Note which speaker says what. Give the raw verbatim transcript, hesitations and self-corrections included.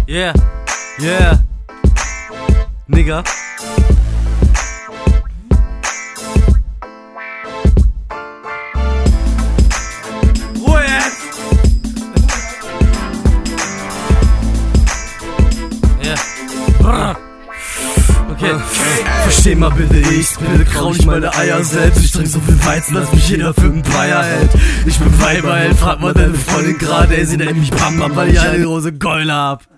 Speaker 1: Yeah, yeah, Nigga. Ruhe jetzt! Yeah. Brr. Okay. Okay.
Speaker 2: Versteh mal bitte, ich bitte grau nicht meine Eier selbst. Ich trink so viel Weizen, dass mich jeder für einen Bayer hält. Ich bin Weiberheld, frag mal deine Freundin gerade, ey, sie nennt mich Bam Bam, weil ich eine große Keule hab.